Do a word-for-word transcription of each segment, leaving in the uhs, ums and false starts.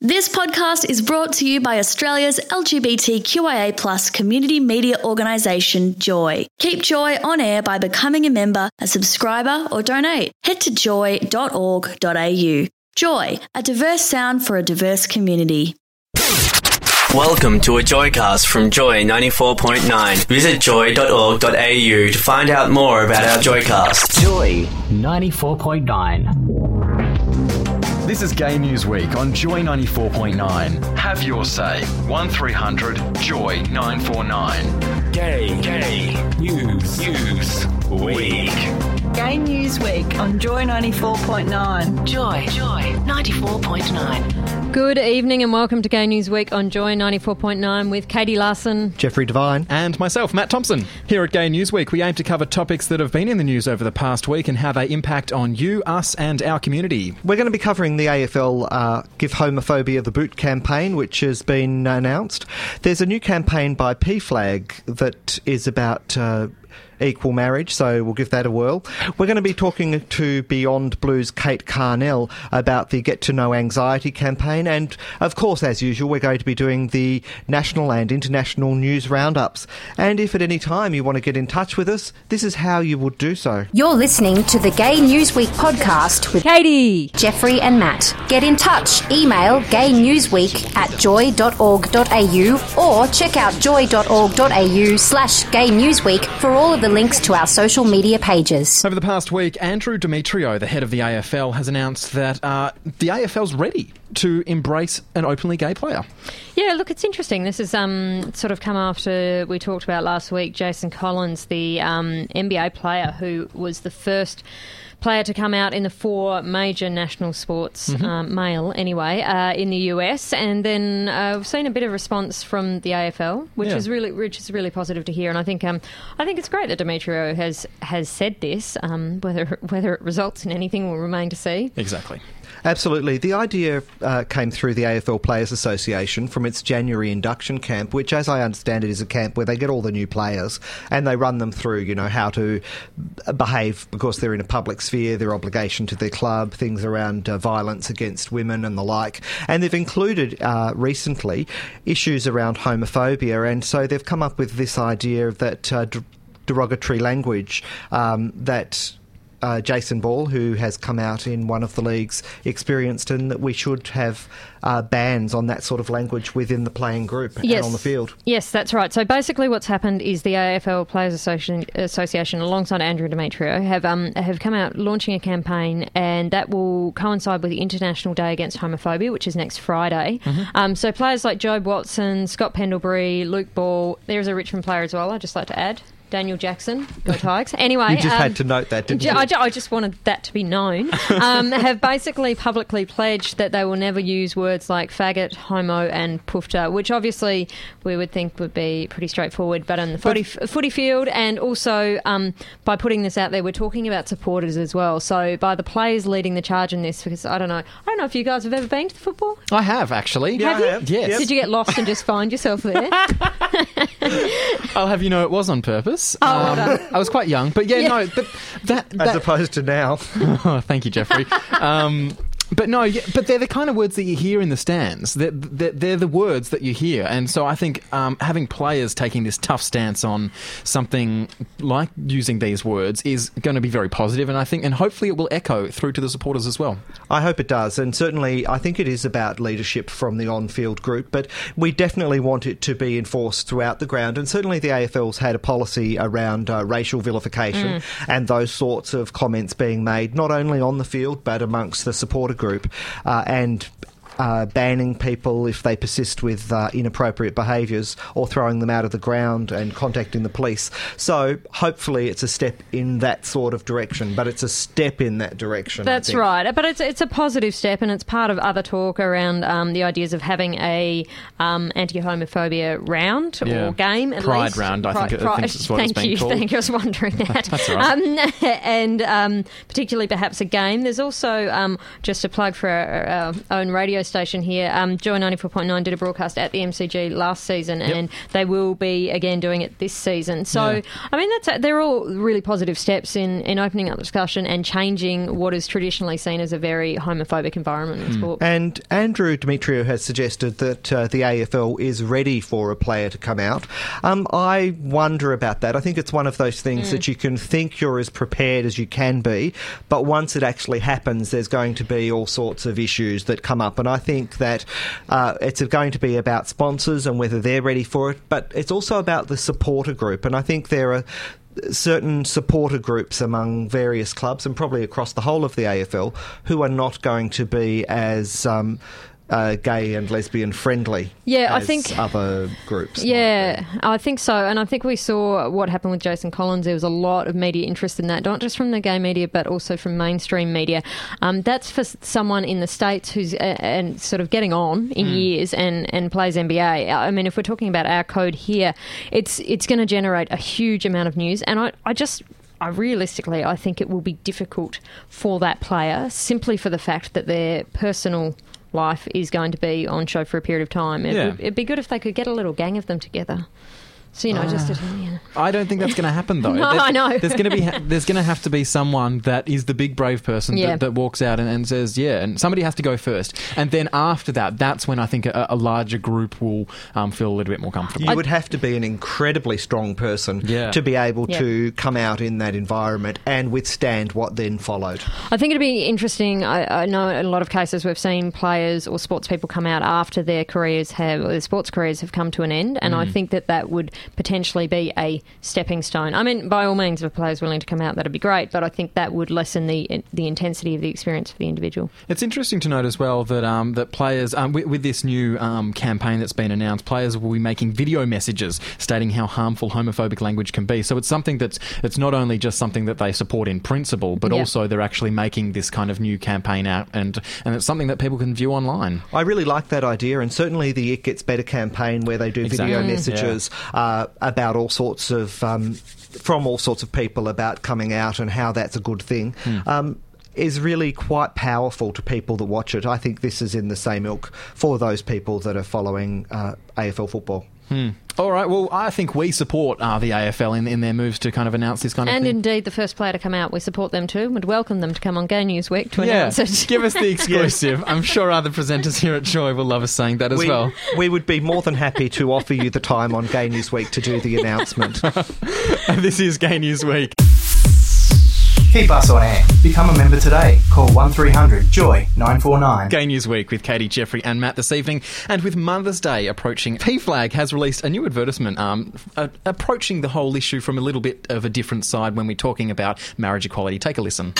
This podcast is brought to you by Australia's L G B T Q I A plus community media organisation, Joy. Keep Joy on air by becoming a member, a subscriber or donate. Head to joy dot org dot a u. Joy, a diverse sound for a diverse community. Welcome to a Joycast from Joy ninety-four point nine. Visit joy dot org dot a u to find out more about our Joycast. Joy ninety-four point nine. This is Gay News Week on Joy ninety-four point nine. Have your say. one three hundred joy nine four nine. Gay, gay News, News Week. Gay News Week on Joy ninety-four point nine. Joy, Joy ninety-four point nine. Good evening and welcome to Gay News Week on Joy ninety-four point nine with Katie Larson, Jeffrey Devine, and myself, Matt Thompson. Here at Gay News Week, we aim to cover topics that have been in the news over the past week and how they impact on you, us, and our community. We're going to be covering the A F L uh, Give Homophobia the Boot campaign, which has been announced. There's a new campaign by P Flag that is about Uh, equal marriage, so we'll give that a whirl. We're going to be talking to Beyond Blue's Kate Carnell about the Get to Know Anxiety campaign, and of course, as usual, we're going to be doing the national and international news roundups. And if at any time you want to get in touch with us, this is how you would do so. You're listening to the Gay News Week podcast with Katie, Jeffrey and Matt. Get in touch. Email gaynewsweek at joy dot org dot a u or check out joy dot org dot a u slash gaynewsweek for all of the links to our social media pages. Over the past week, Andrew Demetrio, the head of the A F L, has announced that uh, the A F L's ready to embrace an openly gay player. Yeah, look, it's interesting. This has um, sort of come after we talked about last week, Jason Collins, the um, N B A player who was the first player to come out in the four major national sports, mm-hmm. um, male anyway, uh, in the U S, and then uh, we've seen a bit of response from the A F L, which yeah. is really, which is really positive to hear. And I think, um, I think it's great that Demetrio has has said this. Um, whether whether it results in anything will remain to see. Exactly. Absolutely. The idea uh, came through the A F L Players Association from its January induction camp, which, as I understand it, is a camp where they get all the new players and they run them through, you know, how to behave. Of course, they're in a public sphere, their obligation to their club, things around uh, violence against women and the like. And they've included uh, recently issues around homophobia, and so they've come up with this idea that uh, derogatory language um, that Uh, Jason Ball, who has come out in one of the leagues, experienced, and that we should have uh, bans on that sort of language within the playing group yes. and on the field. Yes, that's right. So basically what's happened is the A F L Players Association, Association alongside Andrew Demetrio, have um, have come out launching a campaign, and that will coincide with the International Day Against Homophobia, which is next Friday. Mm-hmm. Um, so players like Jobe Watson, Scott Pendlebury, Luke Ball, there's a Richmond player as well, I'd just like to add. Daniel Jackson, go Tigers. Anyway, you just um, had to note that, didn't you? I, I just wanted that to be known. Um, have basically publicly pledged that they will never use words like faggot, homo, and poofta, which obviously we would think would be pretty straightforward. But on the footy, f- footy field, and also um, by putting this out there, we're talking about supporters as well. So by the players leading the charge in this, because I don't know, I don't know if you guys have ever been to the football. I have actually. Yeah, have you? I have. Yes. Yep. Did you get lost and just find yourself there? I'll have you know it was on purpose. Oh, well done. I was quite young, but yeah, Yeah. no, but that, that As opposed to now. Oh, thank you, Jeffrey. Um, but no, yeah, but they're the kind of words that you hear in the stands. They're, they're, they're the words that you hear. And so I think um, having players taking this tough stance on something like using these words is going to be very positive, and I think, and hopefully it will echo through to the supporters as well. I hope it does, and certainly I think it is about leadership from the on-field group, but we definitely want it to be enforced throughout the ground, and certainly the A F L's had a policy around uh, racial vilification mm. and those sorts of comments being made, not only on the field but amongst the supporter group, uh, and Uh, banning people if they persist with uh, inappropriate behaviours, or throwing them out of the ground and contacting the police. So hopefully it's a step in that sort of direction, but it's a step in that direction. That's right, but it's it's a positive step, and it's part of other talk around um, the ideas of having a um, anti-homophobia round yeah. or game at Pride least. round, I Pride, think, Pride, I think is what thank it's been you, called. Thank you, I was wondering that. That's all right. Um, and um, particularly perhaps a game. There's also, um, just a plug for our, our own radio radio station here. Um, Joy ninety-four point nine did a broadcast at the M C G last season, yep. and they will be again doing it this season. So, yeah. I mean, that's a, they're all really positive steps in, in opening up the discussion and changing what is traditionally seen as a very homophobic environment in mm. sport. And Andrew Demetriou has suggested that uh, the A F L is ready for a player to come out. Um, I wonder about that. I think it's one of those things mm. that you can think you're as prepared as you can be, but once it actually happens, there's going to be all sorts of issues that come up. And I think that uh, it's going to be about sponsors and whether they're ready for it, but it's also about the supporter group. And I think there are certain supporter groups among various clubs and probably across the whole of the A F L who are not going to be as um, uh, gay and lesbian friendly yeah, as I think, other groups. Yeah, I think so. And I think we saw what happened with Jason Collins. There was a lot of media interest in that, not just from the gay media but also from mainstream media. Um, that's for someone in the States who's uh, and sort of getting on in mm. years and, and plays N B A. I mean, if we're talking about our code here, it's it's going to generate a huge amount of news. And I, I just... I realistically, I think it will be difficult for that player simply for the fact that their personal life is going to be on show for a period of time. It yeah. would, it'd be good if they could get a little gang of them together. So, you know, uh, just to, you know. I don't think that's going to happen, though. no, there's, I know. There's going to be there's going to have to be someone that is the big brave person yeah. that, that walks out and, and says, yeah, and somebody has to go first. And then after that, that's when I think a, a larger group will um, feel a little bit more comfortable. You would have to be an incredibly strong person yeah. to be able yeah. to come out in that environment and withstand what then followed. I think it'd be interesting. I, I know in a lot of cases we've seen players or sports people come out after their careers have, or their sports careers have come to an end, and mm. I think that that would potentially be a stepping stone. I mean, by all means, if a player's willing to come out, that'd be great, but I think that would lessen the the intensity of the experience for the individual. It's interesting to note as well that um, that players, um, with, with this new um, campaign that's been announced, players will be making video messages stating how harmful homophobic language can be. So it's something that's it's not only just something that they support in principle, but yeah. also they're actually making this kind of new campaign out, and, and it's something that people can view online. I really like that idea, and certainly the It Gets Better campaign where they do exactly. video mm. messages yeah. uh, about all sorts of um, from all sorts of people about coming out and how that's a good thing mm. um, is really quite powerful to people that watch it. I think this is in the same ilk for those people that are following uh, A F L football. Hmm. All right, well, I think we support uh, the A F L in, in their moves to kind of announce this kind of and thing. And indeed, the first player to come out, we support them too. We'd welcome them to come on Gay News Week to yeah, announce it. Give us the exclusive. I'm sure other presenters here at Joy will love us saying that as we, well. We would be more than happy to offer you the time on Gay News Week to do the announcement. This is Gay News Week. Keep us on air. Become a member today. Call one three hundred joy nine four nine. Gay News Week with Katie, Jeffrey and Matt this evening. And with Mother's Day approaching, P Flag has released a new advertisement um, uh, approaching the whole issue from a little bit of a different side when we're talking about marriage equality. Take a listen.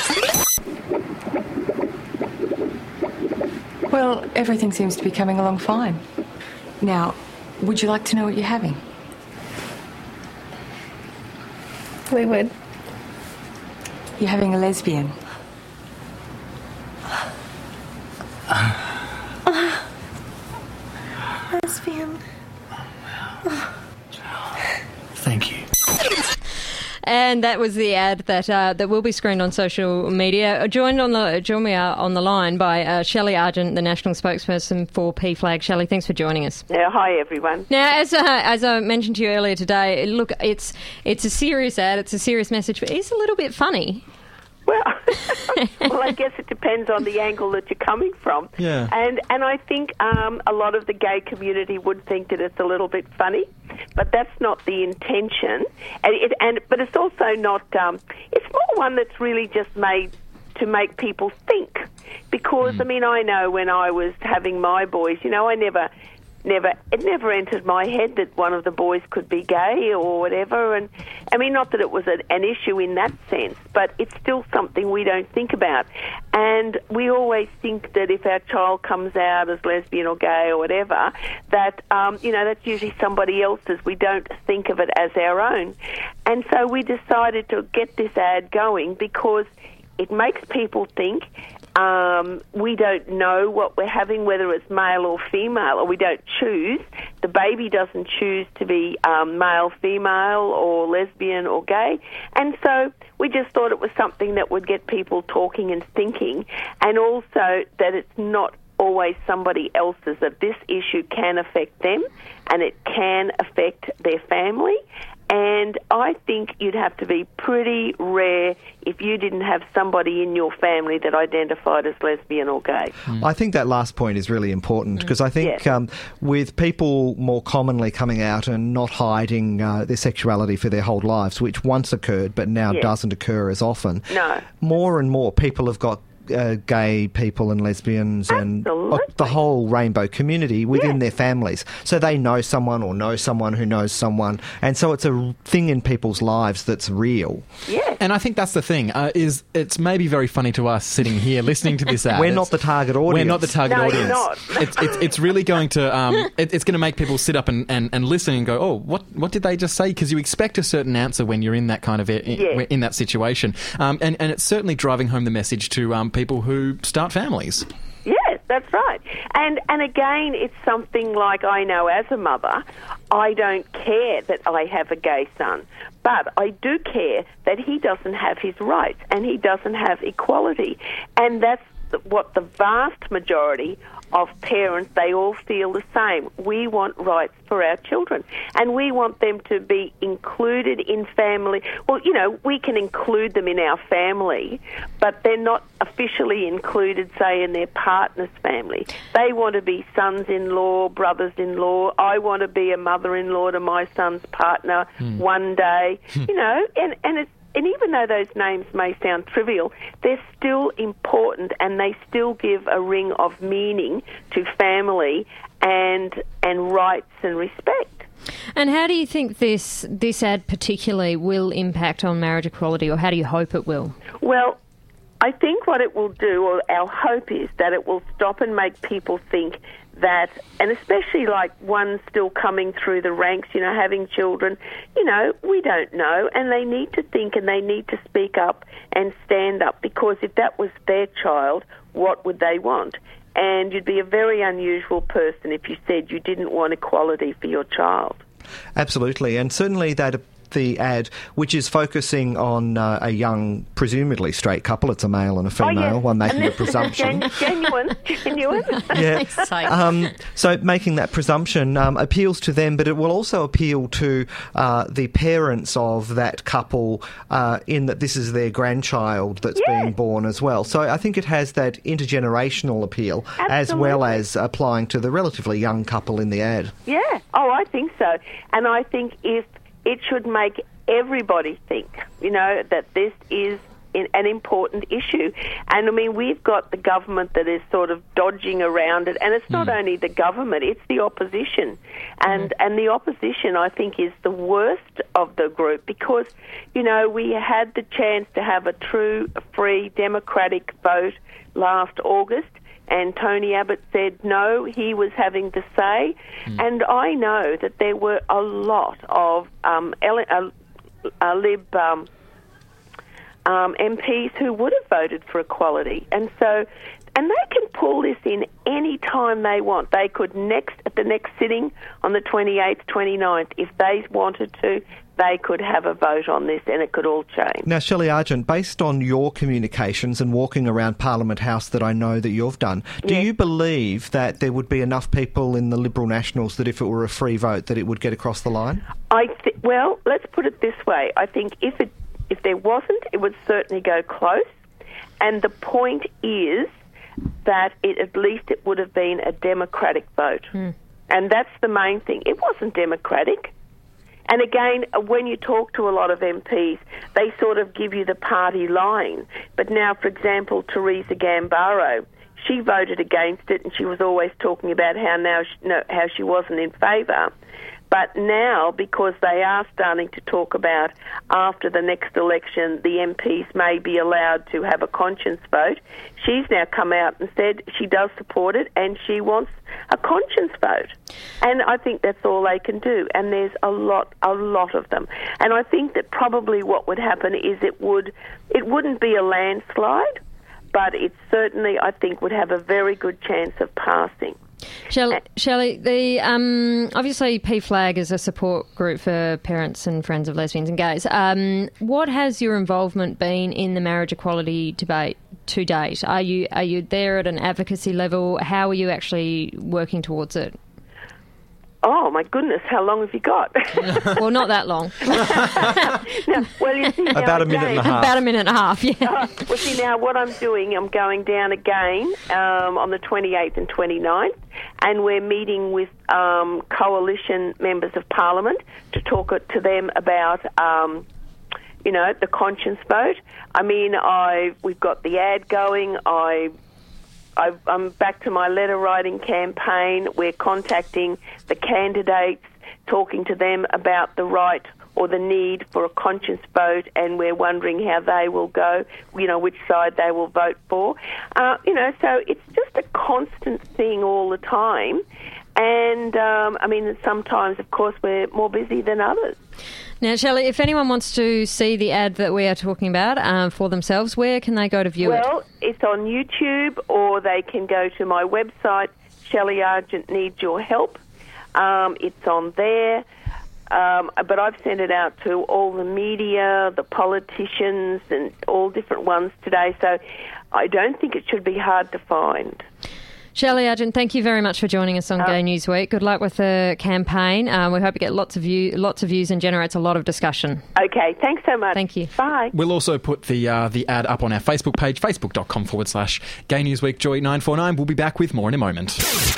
Well, everything seems to be coming along fine. Now, would you like to know what you're having? We would. You're having a lesbian. Uh, lesbian. Thank you. And that was the ad that uh, that will be screened on social media. Joined on the join me uh, on the line by uh, Shelley Argent, the national spokesperson for P Flag. Shelley, thanks for joining us. Yeah, hi everyone. Now, as uh, as I mentioned to you earlier today, look, it's it's a serious ad, it's a serious message, but it's a little bit funny. Well, well, I guess it depends on the angle that you're coming from. Yeah. And and I think um, a lot of the gay community would think that it's a little bit funny, but that's not the intention. And it, and but it's also not. Um, it's more one that's really just made to make people think. Because mm. I mean, I know when I was having my boys, you know, I never. Never, it never entered my head that one of the boys could be gay or whatever. And I mean, not that it was an, an issue in that sense, but it's still something we don't think about. And we always think that if our child comes out as lesbian or gay or whatever, that, um, you know, that's usually somebody else's. We don't think of it as our own. And so we decided to get this ad going because it makes people think. Um, we don't know what we're having, whether it's male or female, or we don't choose. The baby doesn't choose to be um, male, female, or lesbian or gay. And so we just thought it was something that would get people talking and thinking, and also that it's not always somebody else's, that this issue can affect them and it can affect their family. And I think you'd have to be pretty rare if you didn't have somebody in your family that identified as lesbian or gay. Mm. I think that last point is really important because Mm. I think Yeah. um, with people more commonly coming out and not hiding uh, their sexuality for their whole lives, which once occurred but now Yeah. doesn't occur as often, No. more and more people have got Uh, gay people and lesbians and uh, the whole rainbow community within their families. So they know someone or know someone who knows someone. And so it's a thing in people's lives that's real. Yeah. And I think that's the thing, uh, is it's maybe very funny to us sitting here listening to this ad. We're not the target audience. We're not the target No, audience. you're not. it's, it's, it's really going to um, it, it's going to make people sit up and, and, and listen and go, oh, what what did they just say? Because you expect a certain answer when you're in that kind of in, Yeah. in that situation. Um, and, and it's certainly driving home the message to um, people who start families. Yes, that's right. And and again, it's something like, I know as a mother, I don't care that I have a gay son, but I do care that he doesn't have his rights and he doesn't have equality. And that's what the vast majority of parents, they all feel the same. We want rights for our children, and we want them to be included in family. Well, you know, we can include them in our family, but they're not officially included, say, in their partner's family. They want to be sons-in-law, brothers-in-law. I want to be a mother-in-law to my son's partner Hmm. one day, you know, and, and it's And even though those names may sound trivial, they're still important and they still give a ring of meaning to family and and rights and respect. And how do you think this this ad particularly will impact on marriage equality, or how do you hope it will? Well, I think what it will do, or our hope is, that it will stop and make people think that, and especially like ones still coming through the ranks, you know, having children, you know, we don't know, and they need to think and they need to speak up and stand up, because if that was their child, what would they want? And you'd be a very unusual person if you said you didn't want equality for your child. Absolutely, and certainly that the ad, which is focusing on uh, a young, presumably straight couple. It's a male and a female, oh, yes. one making and a presumption. Gen- genuine, genuine. Yeah. Um, so making that presumption um, appeals to them, but it will also appeal to uh, the parents of that couple uh, in that this is their grandchild that's Yeah. being born as well. So I think it has that intergenerational appeal as well Absolutely. as applying to the relatively young couple in the ad. Yeah. Oh, I think so. And I think if it should make everybody think, you know, that this is in an important issue. And, I mean, we've got the government that is sort of dodging around it. And it's not Mm. only the government, it's the opposition. And mm. and the opposition, I think, is the worst of the group because, you know, we had the chance to have a true, free, democratic vote last August. And Tony Abbott said no, he was having the say. Mm. And I know that there were a lot of um, L- uh, uh, Lib um, um, M Ps who would have voted for equality. And so, and they can pull this in any time they want. They could next at the next sitting on the twenty-eighth, twenty-ninth, if they wanted to, they could have a vote on this and it could all change. Now, Shelley Argent, based on your communications and walking around Parliament House that I know that you've done, do Yes. you believe that there would be enough people in the Liberal Nationals that if it were a free vote that it would get across the line? I th- well, let's put it this way. I think if it if there wasn't, it would certainly go close. And the point is that it at least it would have been a democratic vote. Mm. And that's the main thing. It wasn't democratic. And again, when you talk to a lot of M Ps, they sort of give you the party line. But now, for example, Theresa Gambaro, she voted against it, and she was always talking about how now she, no, how she wasn't in favour. But now, because they are starting to talk about after the next election, the M Ps may be allowed to have a conscience vote, she's now come out and said she does support it and she wants a conscience vote. And I think that's all they can do. And there's a lot, a lot of them. And I think that probably what would happen is it would, it wouldn't be a landslide, but it certainly, I think, would have a very good chance of passing. Shelley, Shelley the, um, obviously P FLAG is a support group for parents and friends of lesbians and gays. Um, what has your involvement been in the marriage equality debate to date? Are you are you there at an advocacy level? How are you actually working towards it? Oh, my goodness, how long have you got? Well, not that long. No, well, you see, now About a minute again- and a half. About a minute and a half, yeah. Uh, well, see, now what I'm doing, I'm going down again um, on the twenty-eighth and twenty-ninth, and we're meeting with um, coalition members of Parliament to talk to them about, um, you know, the conscience vote. I mean, I we've got the ad going. I I've, I'm back to my letter writing campaign. We're contacting the candidates, talking to them about the right or the need for a conscience vote, and we're wondering how they will go, you know, which side they will vote for. Uh, you know, so it's just a constant thing all the time. And, um, I mean, sometimes, of course, we're more busy than others. Now, Shelley, if anyone wants to see the ad that we are talking about um, for themselves, where can they go to view it? Well, it's on YouTube, or they can go to my website, Shelley Argent Needs Your Help. Um, it's on there. Um, but I've sent it out to all the media, the politicians, and all different ones today. So I don't think it should be hard to find. Shelley Argent, thank you very much for joining us on Uh, Gay News Week. Good luck with the campaign. Um, we hope you get lots of view, lots of views and generates a lot of discussion. Okay, thanks so much. Thank you. Bye. We'll also put the uh, the ad up on our Facebook page, facebook.com forward slash Gay Newsweek Joy nine four nine. We'll be back with more in a moment.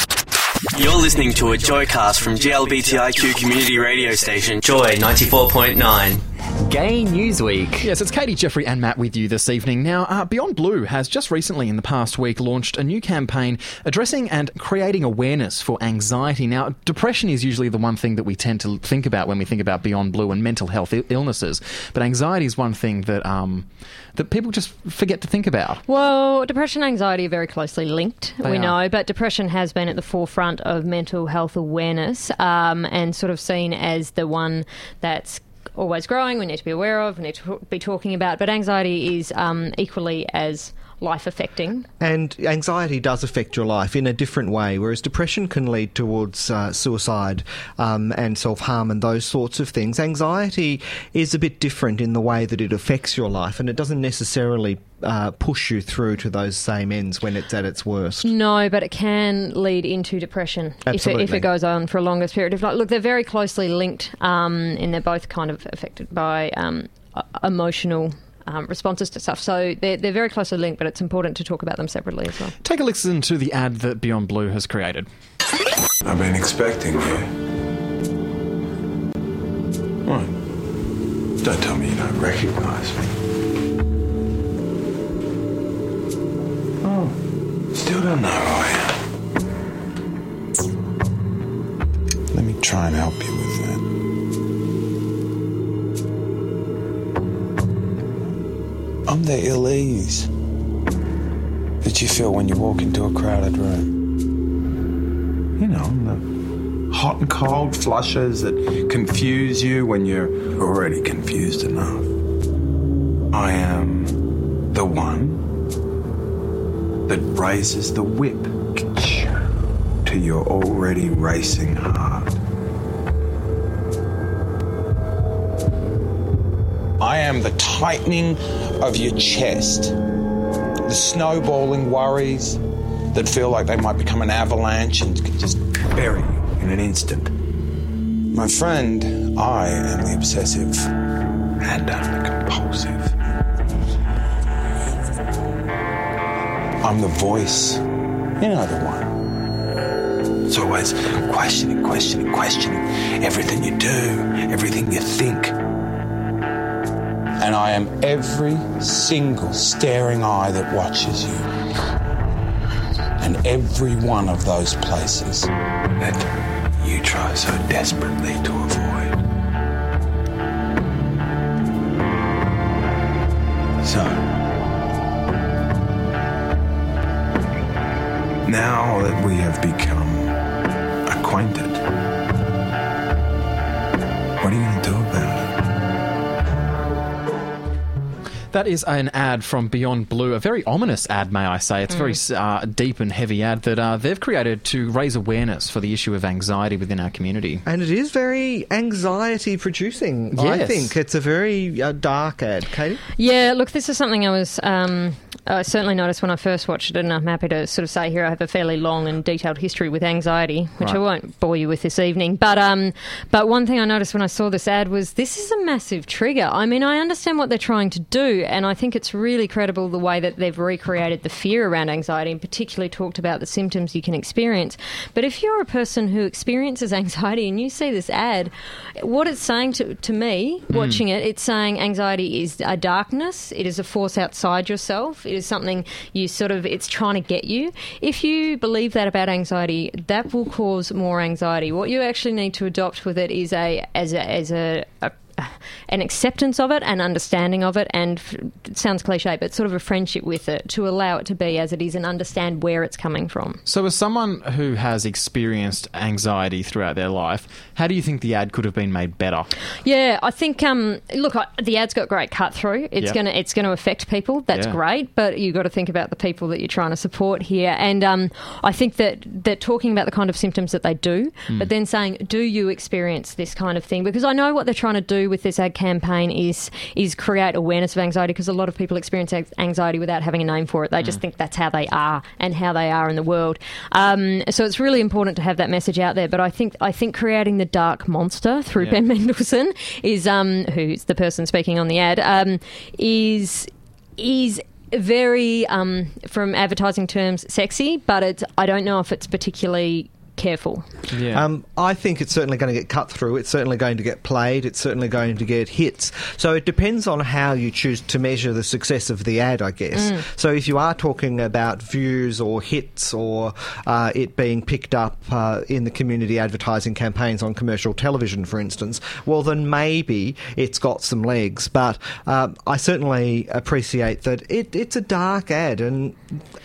You're listening to a Joycast from G L B T I Q community radio station, Joy ninety-four point nine. Gay Newsweek. Yes, it's Katie, Jeffrey and Matt with you this evening. Now, uh, Beyond Blue has just recently in the past week launched a new campaign addressing and creating awareness for anxiety. Now, depression is usually the one thing that we tend to think about when we think about Beyond Blue and mental health I- illnesses, but anxiety is one thing that um, that people just forget to think about. Well, depression and anxiety are very closely linked, They we are. know, but depression has been at the forefront of mental health awareness um, and sort of seen as the one that's always growing, we need to be aware of, we need to be talking about, but anxiety is um, equally as life-affecting. And anxiety does affect your life in a different way, whereas depression can lead towards uh, suicide um, and self-harm and those sorts of things. Anxiety is a bit different in the way that it affects your life, and it doesn't necessarily uh, push you through to those same ends when it's at its worst. No, but it can lead into depression if it, Absolutely. if it goes on for a longer period of time. Look, they're very closely linked, um, and they're both kind of affected by um, e- emotional um, responses to stuff. So they're, they're very closely linked, but it's important to talk about them separately as well. Take a listen to the ad that Beyond Blue has created. I've been expecting you. What? Don't tell me you don't recognise me. Oh, still don't know who I am. Let me try and help you with that. I'm the ill ease that you feel when you walk into a crowded room. You know, the hot and cold flushes that confuse you when you're already confused enough. I am the one that raises the whip to your already racing heart. I am the tightening of your chest, the snowballing worries that feel like they might become an avalanche and can just bury you in an instant. My friend, I am the obsessive and I'm the compulsive. I'm the voice, you know the one. It's always questioning, questioning, questioning everything you do, everything you think. And I am every single staring eye that watches you. And every one of those places that you try so desperately to avoid. So, now that we have become acquainted, what are you going to do about it? That is an ad from Beyond Blue, a very ominous ad, may I say. It's a very uh, deep and heavy ad that uh, they've created to raise awareness for the issue of anxiety within our community. And it is very anxiety-producing, I Yes. think. It's a very uh, dark ad. Katie? Yeah, look, this is something I was... Um, I certainly noticed when I first watched it, and I'm happy to sort of say here I have a fairly long and detailed history with anxiety, which Right. I won't bore you with this evening. But um, but one thing I noticed when I saw this ad was this is a massive trigger. I mean, I understand what they're trying to do, and I think it's really credible the way that they've recreated the fear around anxiety and particularly talked about the symptoms you can experience. But if you're a person who experiences anxiety and you see this ad, what it's saying to, to me, Mm. watching it, it's saying anxiety is a darkness, it is a force outside yourself, it is something you sort of, it's trying to get you. If you believe that about anxiety, that will cause more anxiety. What you actually need to adopt with it is a, as a, as a, a an acceptance of it, an understanding of it, and it sounds cliche, but sort of a friendship with it to allow it to be as it is and understand where it's coming from. So as someone who has experienced anxiety throughout their life, how do you think the ad could have been made better? Yeah, I think. Um, look, I, the ad's got great cut through. It's Yeah. gonna it's gonna affect people. That's Yeah. great, but you got to think about the people that you're trying to support here. And um, I think that they're talking about the kind of symptoms that they do, Mm. but then saying, "Do you experience this kind of thing?" Because I know what they're trying to do with this ad campaign is is create awareness of anxiety, because a lot of people experience anxiety without having a name for it. They just think that's how they are and how they are in the world. Um, so it's really important to have that message out there. But I think I think creating the dark monster through Yeah. Ben Mendelsohn is um, who's the person speaking on the ad um, is is very um, from advertising terms sexy, but it's I don't know if it's particularly careful. Yeah. Um, I think it's certainly going to get cut through. It's certainly going to get played. It's certainly going to get hits. So it depends on how you choose to measure the success of the ad, I guess. Mm. So if you are talking about views or hits or uh, it being picked up uh, in the community advertising campaigns on commercial television, for instance, well, then maybe it's got some legs. But um, I certainly appreciate that it, it's a dark ad, and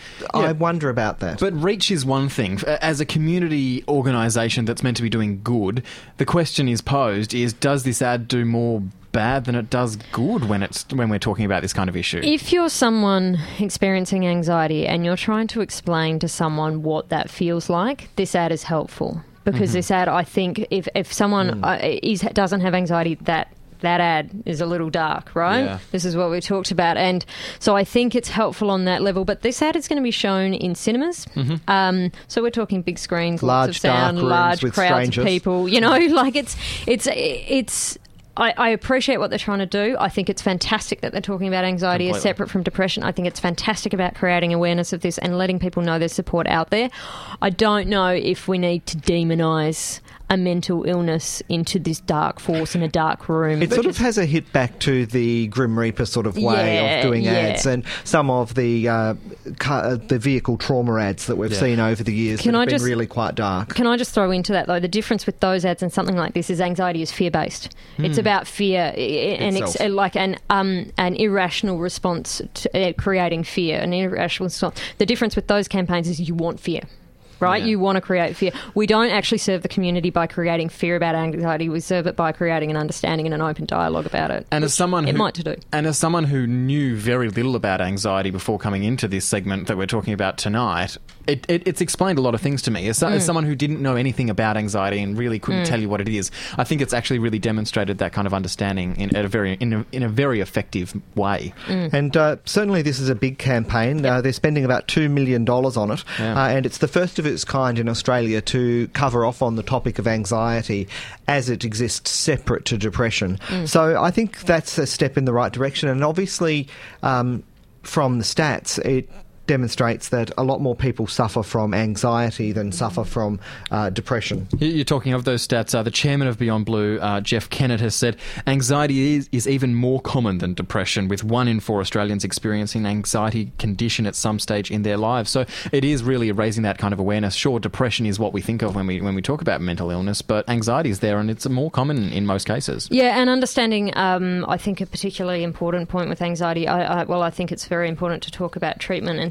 I Yeah. wonder about that. But reach is one thing. As a community organisation that's meant to be doing good, the question is posed is, does this ad do more bad than it does good when it's when we're talking about this kind of issue? If you're someone experiencing anxiety and you're trying to explain to someone what that feels like, this ad is helpful. Because Mhm. this ad, I think, if, if someone uh, is, doesn't have anxiety, that that ad is a little dark, right? Yeah. This is what we talked about. And so I think it's helpful on that level. But this ad is going to be shown in cinemas. Mhm. Um, so we're talking big screens, Large, lots of sound, dark rooms large with crowds strangers. of people. You know, like it's, it's, it's, I, I appreciate what they're trying to do. I think it's fantastic that they're talking about anxiety as Completely. separate from depression. I think it's fantastic about creating awareness of this and letting people know there's support out there. I don't know if we need to demonise a mental illness into this dark force in a dark room. It sort of has a hit back to the Grim Reaper sort of way Yeah, of doing yeah. ads, and some of the uh, car, uh, the vehicle trauma ads that we've Yeah. seen over the years Can that I have been just- really quite dark. Can I just throw into that, though, the difference with those ads and something like this is anxiety is fear-based. It's Hmm. about fear i- i- and ex- Itself. like an um, an irrational response to uh, creating fear, an irrational response. The difference with those campaigns is you want fear. Right? Yeah. You want to create fear. We don't actually serve the community by creating fear about anxiety. We serve it by creating an understanding and an open dialogue about it. And as someone it who, might to do. and as someone who knew very little about anxiety before coming into this segment that we're talking about tonight, it, it, it's explained a lot of things to me. As, so, as Mm. someone who didn't know anything about anxiety and really couldn't Mm. tell you what it is, I think it's actually really demonstrated that kind of understanding in at a very in a, in a very effective way. Mm. And uh, certainly this is a big campaign. Uh, they're spending about two million dollars on it, Yeah. uh, and it's the first of its kind in Australia to cover off on the topic of anxiety as it exists separate to depression. Mm. So I think that's a step in the right direction, and obviously um, from the stats it demonstrates that a lot more people suffer from anxiety than suffer from uh, depression. You- You're talking of those stats. Uh, the chairman of Beyond Blue, uh, Jeff Kennett, has said anxiety is, is even more common than depression, with one in four Australians experiencing an anxiety condition at some stage in their lives. So it is really raising that kind of awareness. Sure, depression is what we think of when we when we talk about mental illness, but anxiety is there, and it's more common in most cases. Yeah, and understanding, um, I think, a particularly important point with anxiety. I, I, well, I think it's very important to talk about treatment and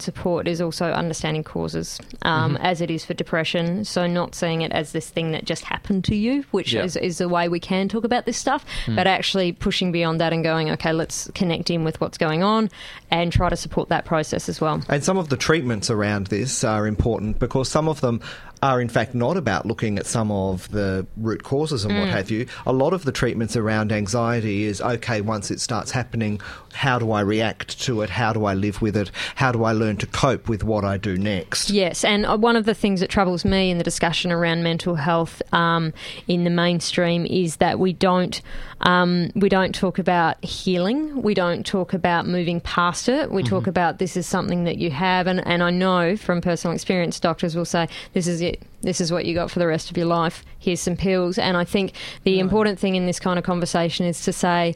support is also understanding causes, um, Mm-hmm. as it is for depression. So not seeing it as this thing that just happened to you, which Yeah. is, is the way we can talk about this stuff, Mm. but actually pushing beyond that and going, okay, let's connect in with what's going on and try to support that process as well. And some of the treatments around this are important because some of them are in fact not about looking at some of the root causes and what Mm. have you. A lot of the treatments around anxiety is, okay, once it starts happening, how do I react to it? How do I live with it? How do I learn to cope with what I do next? Yes, and uh, one of the things that troubles me in the discussion around mental health um, in the mainstream is that we don't um, we don't talk about healing. We don't talk about moving past it. We talk about this is something that you have, and, and I know from personal experience, doctors will say this is it. This is what you got for the rest of your life. Here's some pills. And I think the important thing in this kind of conversation is to say,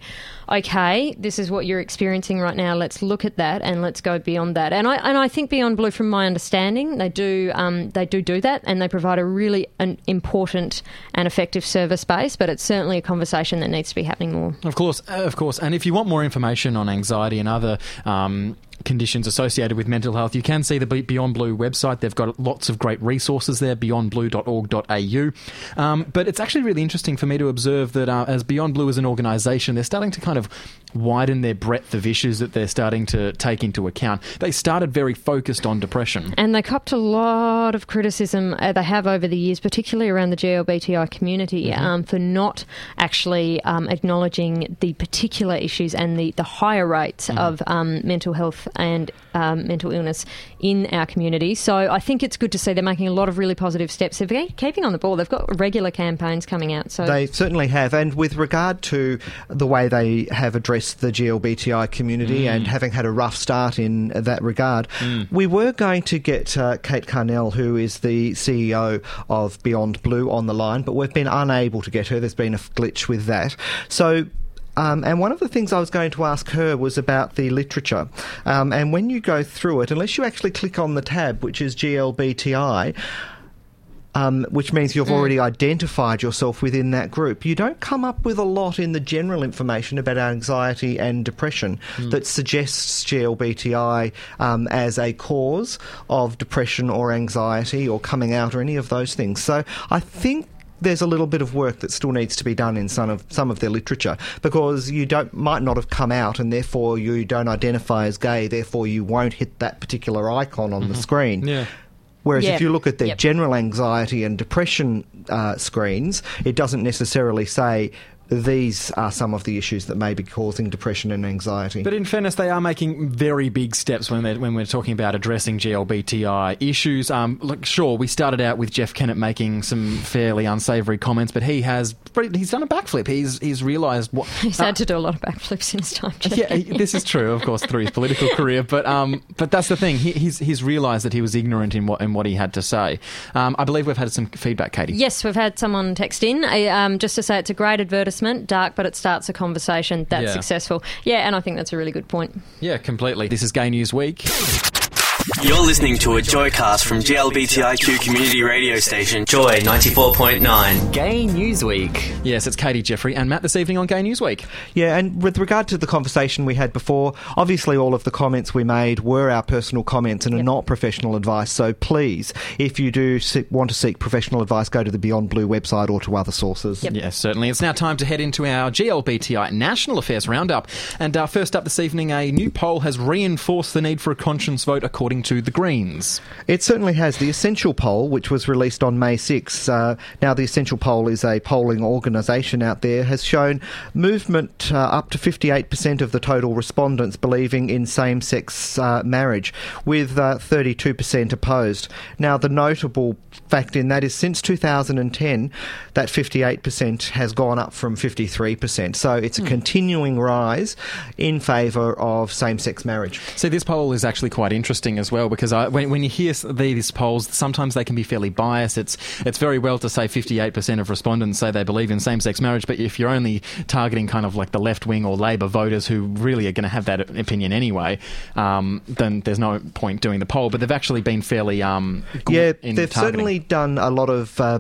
okay, this is what you're experiencing right now. Let's look at that and let's go beyond that. And I and I think Beyond Blue, from my understanding, they do um, they do do that, and they provide a really an important and effective service base. But it's certainly a conversation that needs to be happening more. Of course, uh, of course. And if you want more information on anxiety and other um, conditions associated with mental health, you can see the Beyond Blue website. They've got lots of great resources there, beyond blue dot org dot a u. Um, but it's actually really interesting for me to observe that uh, as Beyond Blue as an organisation, they're starting to kind of widen their breadth of issues that they're starting to take into account. They started very focused on depression. And they copped a lot of criticism uh, they have over the years, particularly around the G L B T I community, Mm-hmm. um, for not actually um, acknowledging the particular issues and the, the higher rates Mm-hmm. of um, mental health and um, mental illness in our community. So I think it's good to see they're making a lot of really positive steps. They're keeping on the ball. They've got regular campaigns coming out. So They certainly have. And with regard to the way they have addressed the G L B T I community Mm. and having had a rough start in that regard, Mm. we were going to get uh, Kate Carnell, who is the C E O of Beyond Blue, on the line, but we've been unable to get her. There's been a glitch with that. So Um, and one of the things I was going to ask her was about the literature. Um, and when you go through it, unless you actually click on the tab, which is G L B T I, um, which means you've Mm. already identified yourself within that group, you don't come up with a lot in the general information about anxiety and depression Mm. that suggests G L B T I um, as a cause of depression or anxiety or coming out or any of those things. So I think there's a little bit of work that still needs to be done in some of some of their literature, because you don't might not have come out and therefore you don't identify as gay, therefore you won't hit that particular icon on the screen. Yeah. Whereas Yeah. if you look at their Yep. general anxiety and depression uh, screens, it doesn't necessarily say these are some of the issues that may be causing depression and anxiety. But in fairness, they are making very big steps when, they're, when we're talking about addressing G L B T I issues. Um, look, sure, we started out with Jeff Kennett making some fairly unsavoury comments, but he has he's done a backflip. He's he's realised what he's had to do a lot of backflips in his time. Yeah, he- this is true, of course, through his political career. But um, but that's the thing. He, he's he's realised that he was ignorant in what in what he had to say. Um, I believe we've had some feedback, Katie. Yes, we've had someone text in uh, um, just to say it's a great advertisement, dark, but it starts a conversation. That's Yeah. successful. Yeah, and I think that's a really good point. Yeah, completely. This is Gay News Week. You're listening to a Joycast from G L B T I Q community radio station Joy ninety-four point nine. Gay News Week. Yes, it's Katie, Jeffrey and Matt this evening on Gay News Week. Yeah, and with regard to the conversation we had before, obviously all of the comments we made were our personal comments and are not professional advice. So please, if you do se- want to seek professional advice, go to the Beyond Blue website or to other sources. Yes, certainly. It's now time to head into our G L B T I National Affairs Roundup. And uh, first up this evening, a new poll has reinforced the need for a conscience vote according to the Greens. It certainly has. The Essential Poll, which was released on May sixth, uh, now the Essential Poll is a polling organisation out there, has shown movement uh, up to fifty-eight percent of the total respondents believing in same-sex uh, marriage, with uh, thirty-two percent opposed. Now, the notable fact in that is since two thousand ten, that fifty-eight percent has gone up from fifty-three percent. So it's a Hmm. continuing rise in favour of same-sex marriage. See, this poll is actually quite interesting as well, because I, when, when you hear s- these polls, sometimes they can be fairly biased. It's it's very well to say fifty-eight percent of respondents say they believe in same-sex marriage, but if you're only targeting kind of like the left-wing or Labor voters who really are going to have that opinion anyway, um, then there's no point doing the poll. But they've actually been fairly um, good Yeah, in they've targeting. certainly done a lot of uh,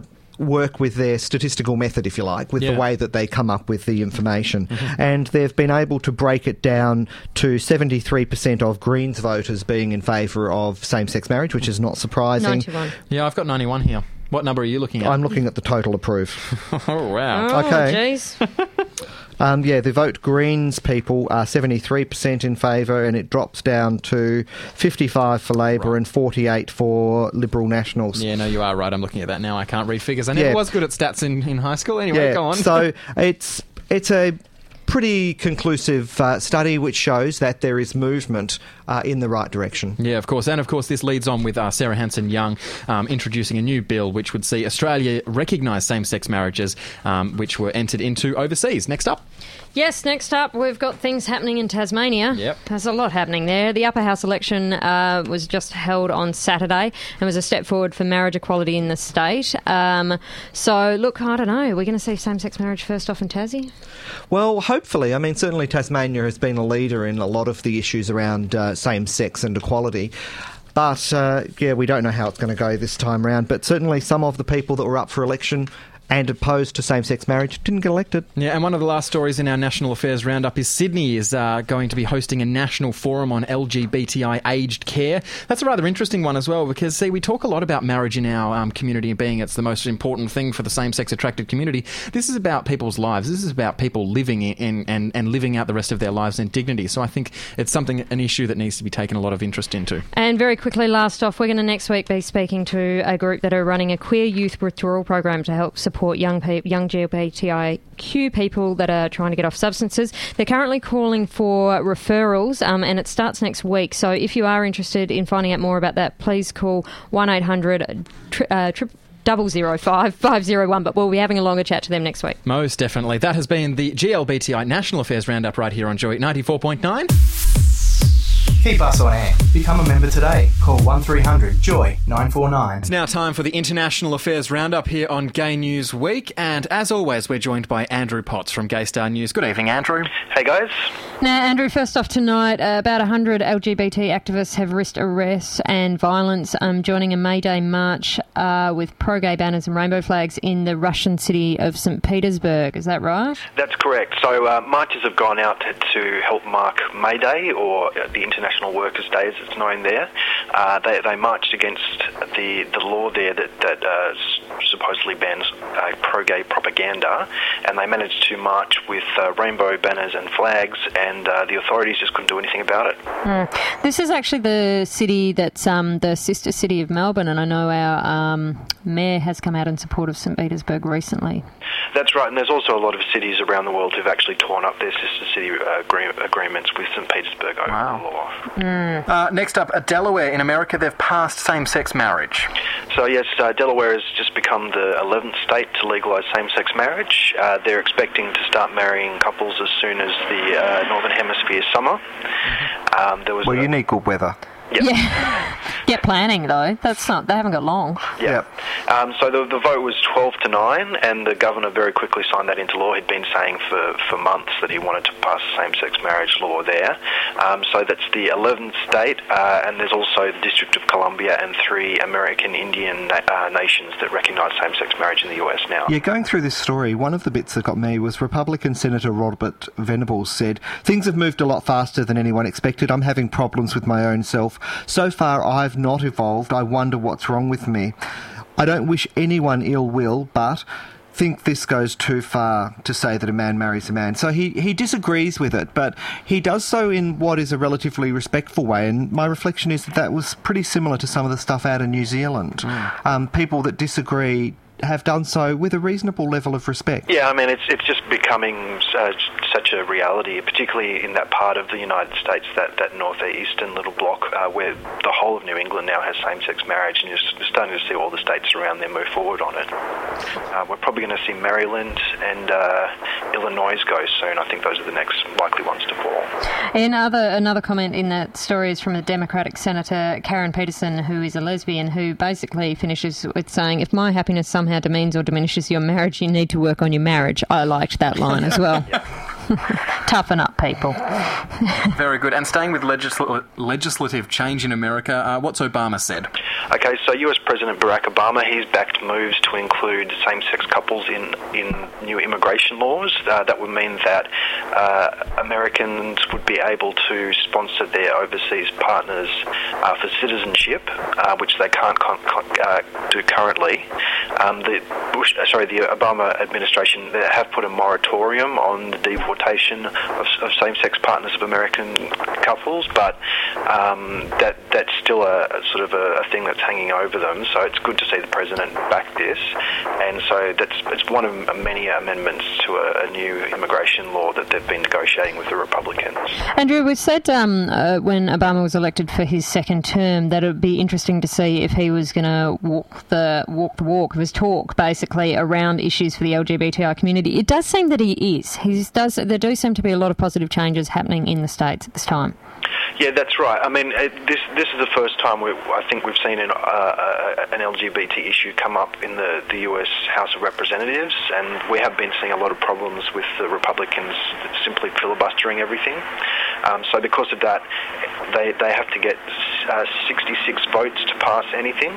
work with their statistical method, if you like, with Yeah. the way that they come up with the information. And they've been able to break it down to seventy-three percent of Greens voters being in favour of same-sex marriage, which is not surprising. ninety-one. Yeah, I've got ninety-one here. What number are you looking at? I'm looking at the total approve. Oh, wow. Oh, Okay. jeez. Um, yeah, the vote Greens people are seventy-three percent in favour, and it drops down to fifty-five for Labor and forty-eight for Liberal Nationals. Yeah, no, you are right. I'm looking at that now. I can't read figures. I never Yeah. was good at stats in, in high school. Anyway, Yeah, go on. so it's it's a pretty conclusive uh, study which shows that there is movement uh, in the right direction. Yeah, of course. And of course, this leads on with uh, Sarah Hanson-Young um, introducing a new bill which would see Australia recognise same-sex marriages um, which were entered into overseas. Next up. Yes, next up, we've got things happening in Tasmania. Yep. There's a lot happening there. The upper house election uh, was just held on Saturday and was a step forward for marriage equality in the state. Um, so, look, I don't know. We're going to see same-sex marriage first off in Tassie? Well, hopefully. I mean, certainly Tasmania has been a leader in a lot of the issues around uh, same-sex and equality. But, uh, yeah, we don't know how it's going to go this time round. But certainly some of the people that were up for election and opposed to same-sex marriage didn't get elected. Yeah, and one of the last stories in our National Affairs Roundup is Sydney is uh, going to be hosting a national forum on L G B T I aged care. That's a rather interesting one as well because, see, we talk a lot about marriage in our um, community being it's the most important thing for the same-sex attracted community. This is about people's lives. This is about people living in and, and living out the rest of their lives in dignity. So I think it's something, an issue that needs to be taken a lot of interest into. And very quickly, last off, we're going to next week be speaking to a group that are running a queer youth withdrawal program to help support young people, young L G B T I Q people that are trying to get off substances. They're currently calling for referrals, um, and it starts next week. So if you are interested in finding out more about that, please call one eight hundred double zero five five zero one. But we'll be having a longer chat to them next week. Most definitely. That has been the G L B T I National Affairs Roundup right here on Joy ninety-four point nine. Keep us on air. Become a member today. Call one three hundred joy nine four nine. It's now time for the International Affairs Roundup here on Gay News Week, and as always, we're joined by Andrew Potts from Gay Star News. Good evening, Andrew. Hey, guys. Now, Andrew, first off tonight, uh, about one hundred L G B T activists have risked arrests and violence um, joining a May Day march uh, with pro-gay banners and rainbow flags in the Russian city of Saint Petersburg. Is that right? That's correct. So uh, marchers have gone out to, to help mark May Day, or uh, the International Workers' Day as it's known there. Uh, they, they marched against the, the law there that, that uh, s- supposedly bans uh, pro-gay propaganda, and they managed to march with uh, rainbow banners and flags, and uh, the authorities just couldn't do anything about it. Mm. This is actually the city that's um, the sister city of Melbourne, and I know our um, mayor has come out in support of Saint Petersburg recently. That's right, and there's also a lot of cities around the world who've actually torn up their sister city uh, agree- agreements with Saint Petersburg over Wow. the law. Mm. Uh, next up, uh, Delaware in America, they've passed same-sex marriage. So yes, uh, Delaware has just become the eleventh state to legalise same-sex marriage. Uh, they're expecting to start marrying couples as soon as the uh, Northern Hemisphere summer. Um, there was Well, a- you need good weather. Yep. Yeah. Get planning, though. That's not. They haven't got long. Yeah. Um, so the, the vote was twelve to nine, and the governor very quickly signed that into law. He'd been saying for, for months that he wanted to pass a same-sex marriage law there. Um, so that's the eleventh state, uh, and there's also the District of Columbia and three American Indian na- uh, nations that recognise same-sex marriage in the U S now. Yeah, going through this story, one of the bits that got me was Republican Senator Robert Venables said, "Things have moved a lot faster than anyone expected. I'm having problems with my own self. So far, I've not evolved. I wonder what's wrong with me. I don't wish anyone ill will, but think this goes too far to say that a man marries a man." So he, he disagrees with it, but he does so in what is a relatively respectful way, and my reflection is that that was pretty similar to some of the stuff out in New Zealand. Mm. Um, people that disagree have done so with a reasonable level of respect. Yeah, I mean, it's it's just becoming uh, such a reality, particularly in that part of the United States, that, that northeastern little block uh, where the whole of New England now has same-sex marriage, and you're starting to see all the states around there move forward on it. Uh, we're probably going to see Maryland and uh, Illinois go soon. I think those are the next likely ones to fall. And other, another comment in that story is from a Democratic Senator, Karen Peterson, who is a lesbian, who basically finishes with saying, "If my happiness somehow demeans or diminishes your marriage, you need to work on your marriage." I liked that line as well. Toughen up, people. Very good. And staying with legisl- legislative change in America, uh, what's Obama said? Okay, so U S President Barack Obama, he's backed moves to include same-sex couples in, in new immigration laws. Uh, that would mean that uh, Americans would be able to sponsor their overseas partners uh, for citizenship, uh, which they can't con- con- uh, do currently. Um, the Bush, uh, sorry, the Obama administration they have put a moratorium on the deportation of, of same-sex partners of American couples, but um, that that's still a, a sort of a, a thing that's hanging over them. So it's good to see the president back this, and so that's it's one of many amendments to a, a new immigration law that they've been negotiating with the Republicans. Andrew, we said um, uh, when Obama was elected for his second term that it would be interesting to see if he was going to walk the walk the walk of his talk, basically around issues for the L G B T I community. It does seem that he is. He does. There do seem to be a lot of positive changes happening in the States at this time. Yeah, that's right. I mean, it, this this is the first time we, I think we've seen an, uh, an L G B T issue come up in the, the U S House of Representatives, and we have been seeing a lot of problems with the Republicans simply filibustering everything. Um, so because of that, they, they have to get uh, sixty-six votes to pass anything.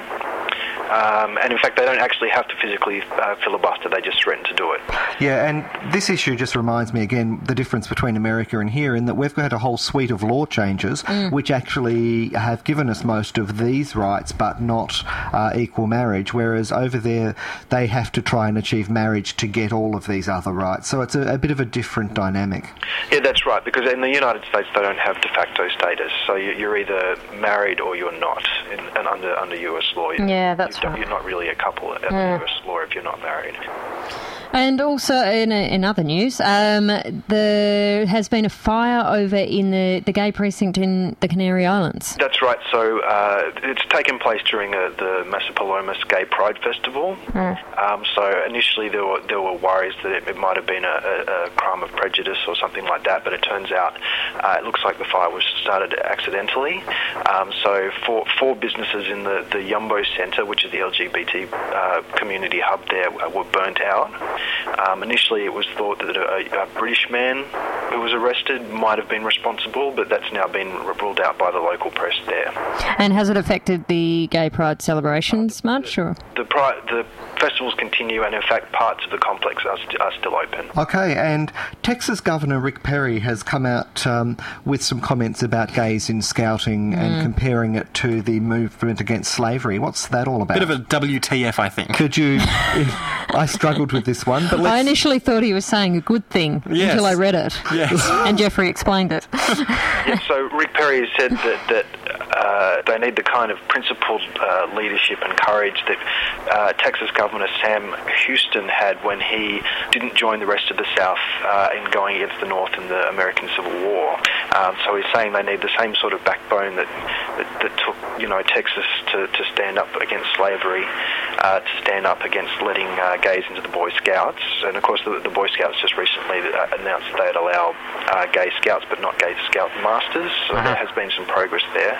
Um, and in fact, they don't actually have to physically uh, filibuster, they just threaten to do it. Yeah, and this issue just reminds me again the difference between America and here in that we've got a whole suite of law changes mm. which actually have given us most of these rights but not uh, equal marriage, whereas over there they have to try and achieve marriage to get all of these other rights. So it's a, a bit of a different dynamic. Yeah, that's right, because in the United States they don't have de facto status, so you're either married or you're not, in, and under, under U S law. Yeah, that's You're not really a couple under yeah. U S law if you're not married. And also, in, in other news, um, there has been a fire over in the, the gay precinct in the Canary Islands. That's right. So uh, it's taken place during a, the Massapalomas Gay Pride Festival. Mm. Um, so initially there were there were worries that it, it might have been a, a, a crime of prejudice or something like that, but it turns out uh, it looks like the fire was started accidentally. Um, so four, four businesses in the, the Yumbo Centre, which is the L G B T uh, community hub there, were burnt out. Um, initially, it was thought that a, a British man who was arrested might have been responsible, but that's now been ruled out by the local press there. And has it affected the Gay Pride celebrations uh, much? Or? The, the, pri- the festivals continue, and in fact, parts of the complex are, st- are still open. Okay, and Texas Governor Rick Perry has come out um, with some comments about gays in scouting mm. and comparing it to the movement against slavery. What's that all about? Bit of a W T F, I think. Could you... I struggled with this one, but let's... I initially thought he was saying a good thing yes. until I read it. Yes. And Jeffrey explained it. Yeah, so Rick Perry has said that, that uh, they need the kind of principled uh, leadership and courage that uh, Texas Governor Sam Houston had when he didn't join the rest of the South uh, in going against the North in the American Civil War. Um, so he's saying they need the same sort of backbone that, that, that took, you know, Texas to, to stand up against slavery, uh, to stand up against letting uh, gays into the Boy Scouts. And of course the, the Boy Scouts just recently uh, announced that they'd allow uh, gay scouts but not gay scout masters, so uh-huh. there has been some progress there.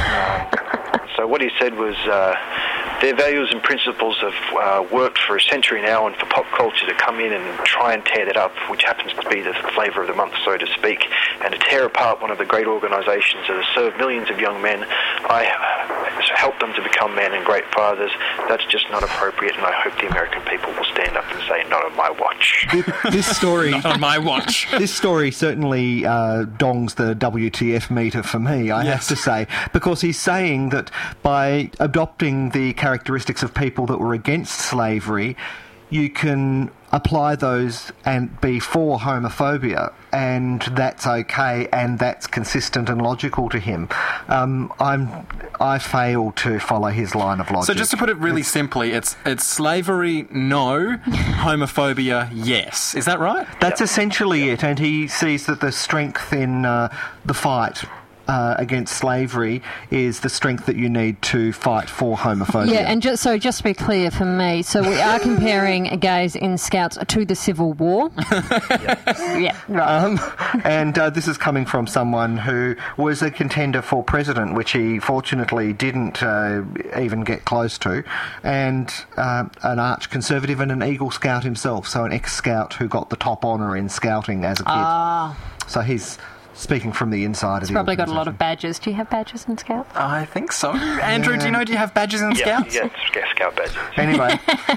Um, so what he said was uh, their values and principles have uh, worked for a century now, and for pop culture to come in and try and tear that up, which happens to be the flavour of the month, so to speak, and to tear apart one of the great organisations that have served millions of young men, I help them to become men and great fathers, that's just not appropriate, and I hope the American people will stand up and say, not on my watch. This story... not on my watch. This story certainly uh, dongs the W T F meter for me, I yes. have to say, because he's saying that by adopting the characteristics of people that were against slavery, you can apply those and be for homophobia, and that's okay, and that's consistent and logical to him. Um, I'm, I fail to follow his line of logic. So just to put it really it's, simply, it's it's slavery, no, homophobia, yes. Is that right? That's yep. essentially yep. it, and he sees that the strength in uh, the fight uh, against slavery is the strength that you need to fight for homophobia. Yeah, and just so just to be clear for me, so we are comparing gays in Scouts to the Civil War. Yeah, right. Um, and uh, this is coming from someone who was a contender for president, which he fortunately didn't uh, even get close to, and uh, an arch conservative and an Eagle Scout himself, so an ex-Scout who got the top honour in Scouting as a kid. Ah. So he's speaking from the inside of He's the probably got a lot of badges. Do you have badges in Scouts? I think so. Andrew, do you know, do you have badges in Yeah, Scouts? yeah, Scout- Scout badges. Anyway.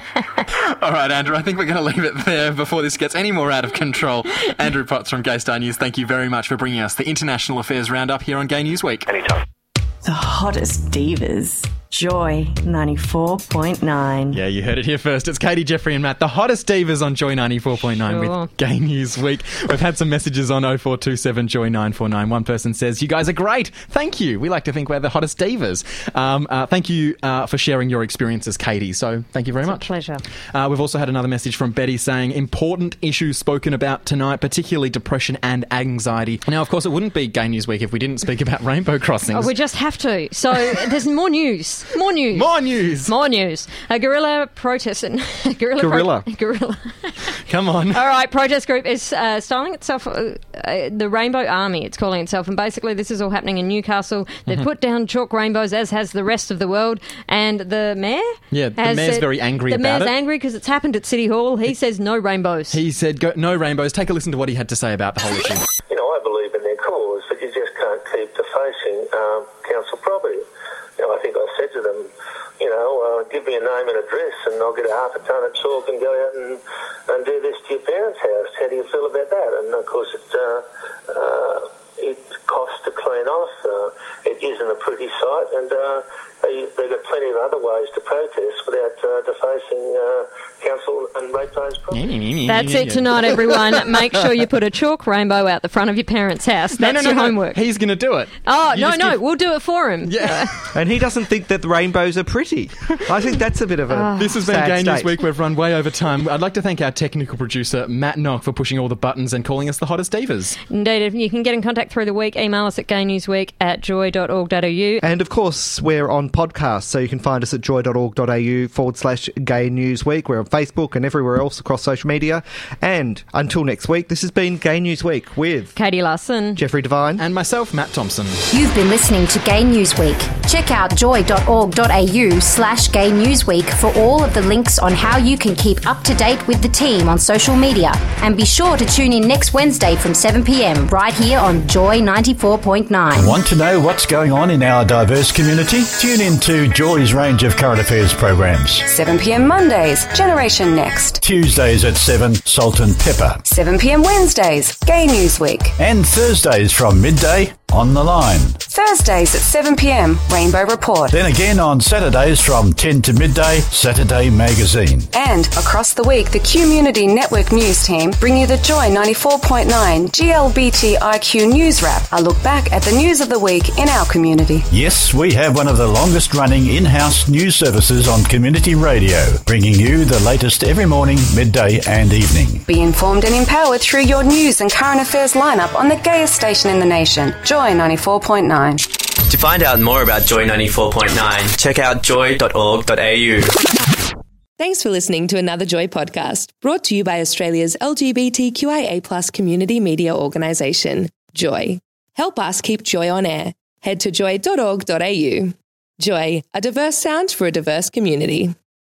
All right, Andrew, I think we're going to leave it there before this gets any more out of control. Andrew Potts from Gay Star News, thank you very much for bringing us the International Affairs Roundup here on Gay News Week. Anytime. The hottest divas. Joy ninety-four point nine. Yeah, you heard it here first. It's Katie, Jeffrey and Matt, the hottest divas on Joy ninety-four point nine Sure. with Gay News Week. We've had some messages on oh four two seven Joy nine four nine. One person says, you guys are great. Thank you. We like to think we're the hottest divas. Um, uh, thank you uh, for sharing your experiences, Katie. So thank you very It's much. a pleasure. Uh, we've also had another message from Betty saying, important issues spoken about tonight, particularly depression and anxiety. Now, of course, it wouldn't be Gay News Week if we didn't speak about rainbow crossings. Oh, we just have to. So there's more news. More news. More news. More news. A guerrilla protest. guerrilla. Gorilla. Pro- guerrilla. Come on. All right, protest group is uh, styling itself uh, uh, the Rainbow Army, it's calling itself. And basically this is all happening in Newcastle. They've Mhm. put down chalk rainbows, as has the rest of the world. And the mayor? Yeah, the has mayor's said- very angry the about mayor's it. angry because it's happened at City Hall. He says no rainbows. He said, Go, no rainbows. Take a listen to what he had to say about the whole issue. You know, I believe in their cause, but you just can't keep defacing um, council property. You know, I think I said to them, you know, uh, give me a name and address and I'll get a half a tonne of chalk and go out and, and do this to your parents' house. How do you feel about that? And of course, it, uh, uh, it costs to clean off. Uh, it isn't a pretty sight, and uh, they, they've got plenty of other ways to protest without uh, defacing uh, council and ratepayers' property. That's it tonight, everyone. Make sure you put a chalk rainbow out the front of your parents' house. No, That's no, no, your no. homework. He's going to do it. Oh, You no, just no, give- we'll do it for him. Yeah. And he doesn't think that the rainbows are pretty. I think that's a bit of a This has been sad Gay News state. Week. We've run way over time. I'd like to thank our technical producer, Matt Knock, for pushing all the buttons and calling us the hottest divas. Indeed, you can get in contact through the week. Email us at gaynewsweek at joy dot org dot a u. And of course, we're on podcast, so you can find us at joy dot org dot a u forward slash Gay News Week. We're on Facebook and everywhere else across social media. And until next week, this has been Gay News Week with Katie Larson, Jeffrey Devine, and myself, Matt Thompson. You've been listening to Gay Newsweek. Check out joy dot org dot a u slash Gay Newsweek for all of the links on how you can keep up to date with the team on social media. And be sure to tune in next Wednesday from seven p m right here on Joy ninety-four point nine. Want to know what's going on in our diverse community? Tune in to Joy's range of current affairs programs. seven p m Mondays, Generation Next. Tuesdays at seven, Salt and Pepper. seven p m Wednesdays, Gay Newsweek. And Thursdays from midday, On the Line. Thursdays at seven p m, Rainbow Report. Then again on Saturdays from ten to midday, Saturday Magazine. And across the week, the Community Network News team bring you the Joy ninety-four point nine G L B T I Q News Wrap, a look back at the news of the week in our community. Yes, we have one of the longest running in-house news services on community radio, bringing you the latest every morning, midday and evening. Be informed and empowered through your news and current affairs lineup on the gayest station in the nation, Joy ninety-four point nine. To find out more about Joy ninety-four point nine, check out joy dot org dot a u. Thanks for listening to another Joy podcast, brought to you by Australia's L G B T Q I A plus community media organisation, Joy. Help us keep Joy on air. Head to joy dot org dot a u. Joy, a diverse sound for a diverse community.